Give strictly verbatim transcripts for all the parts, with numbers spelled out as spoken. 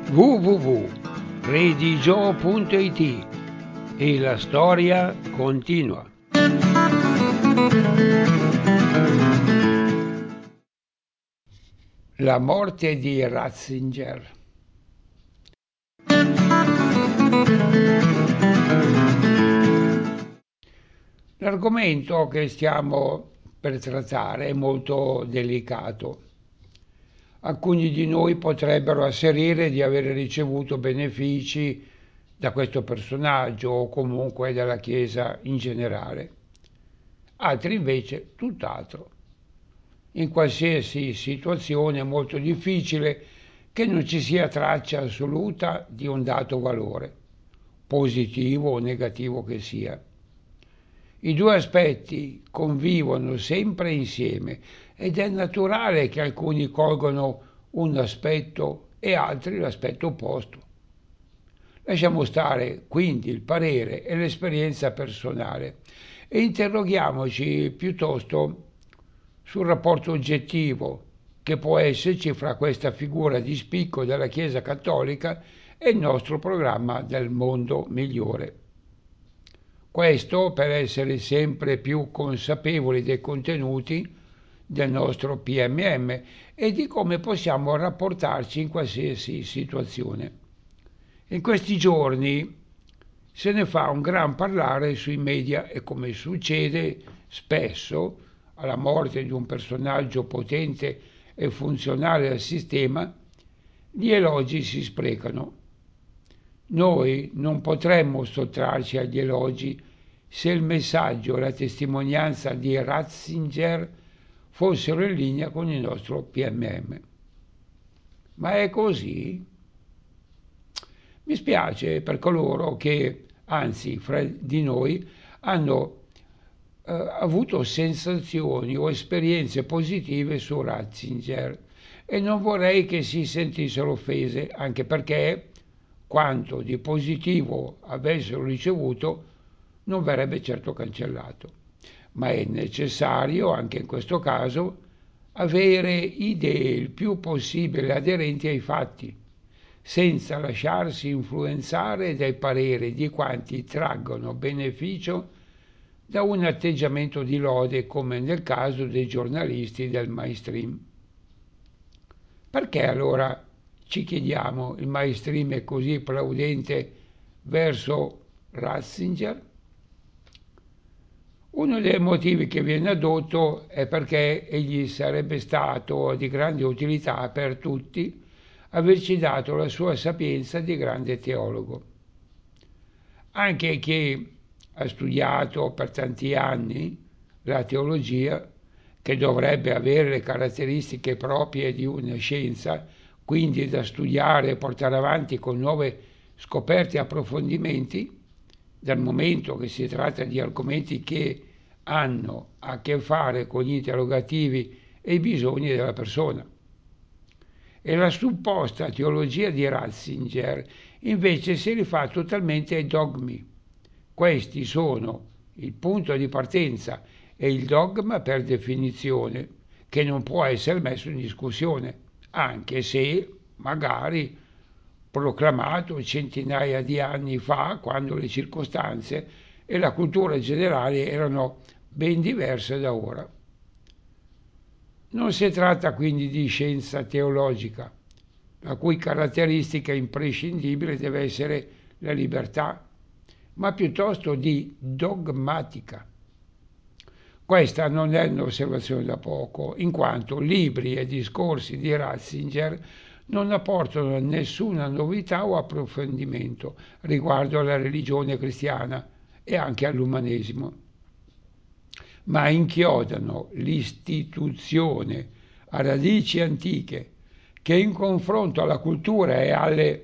w w w punto redigio punto it e la storia continua. La morte di Ratzinger. L'argomento che stiamo per trattare è molto delicato. Alcuni di noi potrebbero asserire di aver ricevuto benefici da questo personaggio o comunque dalla Chiesa in generale. Altri invece tutt'altro. In qualsiasi situazione è molto difficile che non ci sia traccia assoluta di un dato valore, positivo o negativo che sia. I due aspetti convivono sempre insieme ed è naturale che alcuni colgono un aspetto e altri l'aspetto opposto. Lasciamo stare quindi il parere e l'esperienza personale e interroghiamoci piuttosto sul rapporto oggettivo che può esserci fra questa figura di spicco della Chiesa Cattolica e il nostro programma del mondo migliore. Questo per essere sempre più consapevoli dei contenuti del nostro P M M e di come possiamo rapportarci in qualsiasi situazione. In questi giorni se ne fa un gran parlare sui media e, come succede spesso alla morte di un personaggio potente e funzionale al sistema, gli elogi si sprecano. Noi non potremmo sottrarci agli elogi se il messaggio e la testimonianza di Ratzinger fossero in linea con il nostro P M M. Ma è così? Mi spiace per coloro che, anzi, fra di noi, hanno eh, avuto sensazioni o esperienze positive su Ratzinger e non vorrei che si sentissero offese, anche perché quanto di positivo avessero ricevuto non verrebbe certo cancellato. Ma è necessario, anche in questo caso, avere idee il più possibile aderenti ai fatti, senza lasciarsi influenzare dai pareri di quanti traggono beneficio da un atteggiamento di lode, come nel caso dei giornalisti del mainstream. Perché allora, ci chiediamo, il mainstream è così plaudente verso Ratzinger? Uno dei motivi che viene addotto è perché egli sarebbe stato di grande utilità per tutti averci dato la sua sapienza di grande teologo. Anche chi ha studiato per tanti anni la teologia, che dovrebbe avere le caratteristiche proprie di una scienza, quindi da studiare e portare avanti con nuove scoperte e approfondimenti, dal momento che si tratta di argomenti che hanno a che fare con gli interrogativi e i bisogni della persona. E la supposta teologia di Ratzinger invece si rifà totalmente ai dogmi. Questi sono il punto di partenza e il dogma per definizione, che non può essere messo in discussione, anche se magari proclamato centinaia di anni fa, quando le circostanze e la cultura generale erano ben diverse da ora. Non si tratta quindi di scienza teologica, la cui caratteristica imprescindibile deve essere la libertà, ma piuttosto di dogmatica. Questa non è un'osservazione da poco, in quanto libri e discorsi di Ratzinger non apportano nessuna novità o approfondimento riguardo alla religione cristiana e anche all'umanesimo, ma inchiodano l'istituzione a radici antiche che in confronto alla cultura e alle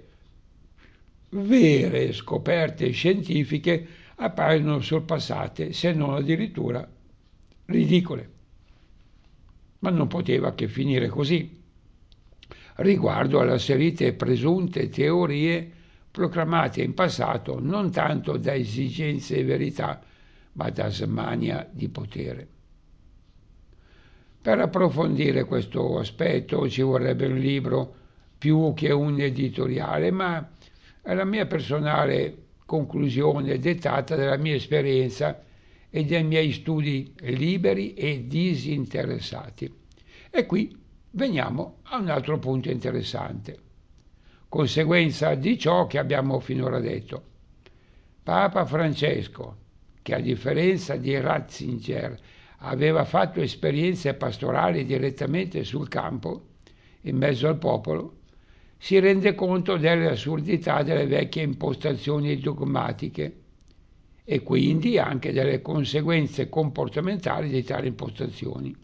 vere scoperte scientifiche appaiono sorpassate, se non addirittura ridicole. Ma non poteva che finire così, riguardo alle asserite e presunte teorie proclamate in passato non tanto da esigenze e verità, ma da smania di potere. Per approfondire questo aspetto ci vorrebbe un libro più che un editoriale, ma è la mia personale conclusione dettata dalla mia esperienza e dai miei studi liberi e disinteressati. E qui veniamo a un altro punto interessante, conseguenza di ciò che abbiamo finora detto. Papa Francesco, che a differenza di Ratzinger aveva fatto esperienze pastorali direttamente sul campo, in mezzo al popolo, si rende conto delle assurdità delle vecchie impostazioni dogmatiche e quindi anche delle conseguenze comportamentali di tali impostazioni.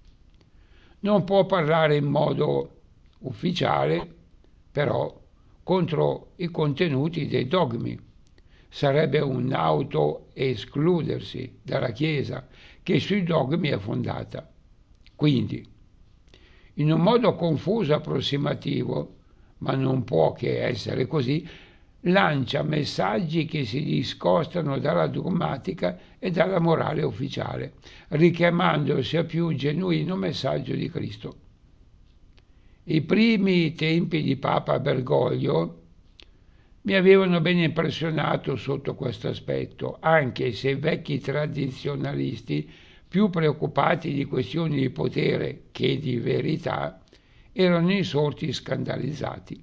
Non può parlare in modo ufficiale, però, contro i contenuti dei dogmi. Sarebbe un auto-escludersi dalla Chiesa che sui dogmi è fondata. Quindi, in un modo confuso e approssimativo, ma non può che essere così, lancia messaggi che si discostano dalla dogmatica e dalla morale ufficiale, richiamandosi al più genuino messaggio di Cristo. I primi tempi di Papa Bergoglio mi avevano ben impressionato sotto questo aspetto, anche se i vecchi tradizionalisti, più preoccupati di questioni di potere che di verità, erano insorti scandalizzati.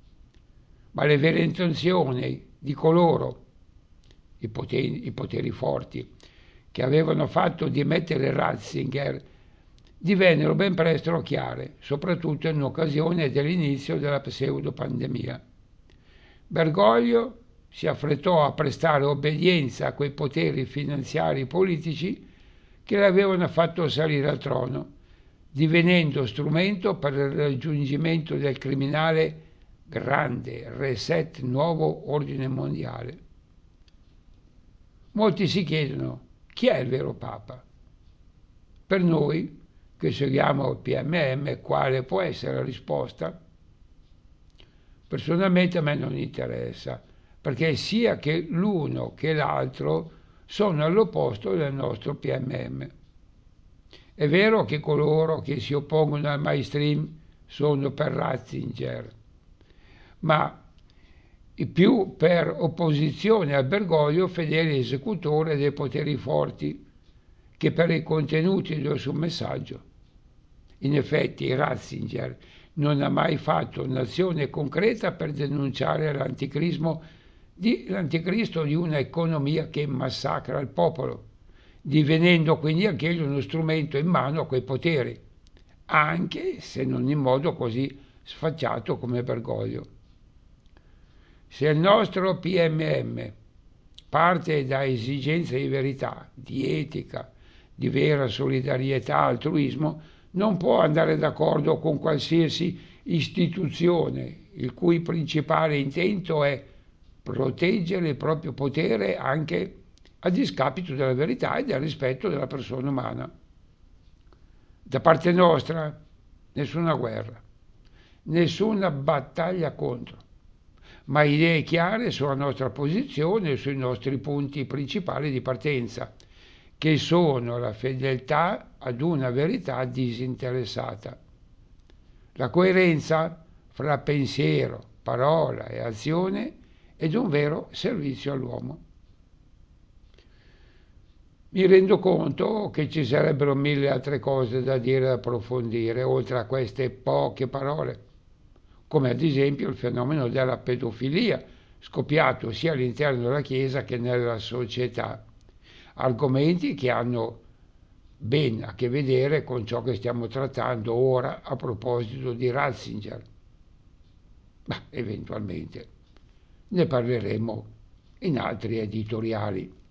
Ma le vere intenzioni di coloro, i poteri, i poteri forti, che avevano fatto dimettere Ratzinger, divennero ben presto chiare, soprattutto in occasione dell'inizio della pseudopandemia. Bergoglio si affrettò a prestare obbedienza a quei poteri finanziari e politici che l'avevano fatto salire al trono, divenendo strumento per il raggiungimento del criminale grande reset nuovo ordine mondiale. Molti si chiedono chi è il vero Papa. Per noi che seguiamo il P M M, quale può essere la risposta? Personalmente a me non interessa, perché sia che l'uno che l'altro sono all'opposto del nostro P M M. È vero che coloro che si oppongono al mainstream sono per Ratzinger, ma più per opposizione al Bergoglio fedele esecutore dei poteri forti che per i contenuti del suo messaggio. In effetti Ratzinger non ha mai fatto un'azione concreta per denunciare l'anticrismo di, l'anticristo di una economia che massacra il popolo, divenendo quindi anch'egli uno strumento in mano a quei poteri, anche se non in modo così sfacciato come Bergoglio. Se il nostro P M M parte da esigenze di verità, di etica, di vera solidarietà, altruismo, non può andare d'accordo con qualsiasi istituzione il cui principale intento è proteggere il proprio potere anche a discapito della verità e del rispetto della persona umana. Da parte nostra, nessuna guerra, nessuna battaglia contro, ma idee chiare sulla nostra posizione e sui nostri punti principali di partenza, che sono la fedeltà ad una verità disinteressata, la coerenza fra pensiero, parola e azione ed un vero servizio all'uomo. Mi rendo conto che ci sarebbero mille altre cose da dire e da approfondire, oltre a queste poche parole, come ad esempio il fenomeno della pedofilia, scoppiato sia all'interno della Chiesa che nella società. Argomenti che hanno ben a che vedere con ciò che stiamo trattando ora a proposito di Ratzinger. Ma eventualmente ne parleremo in altri editoriali.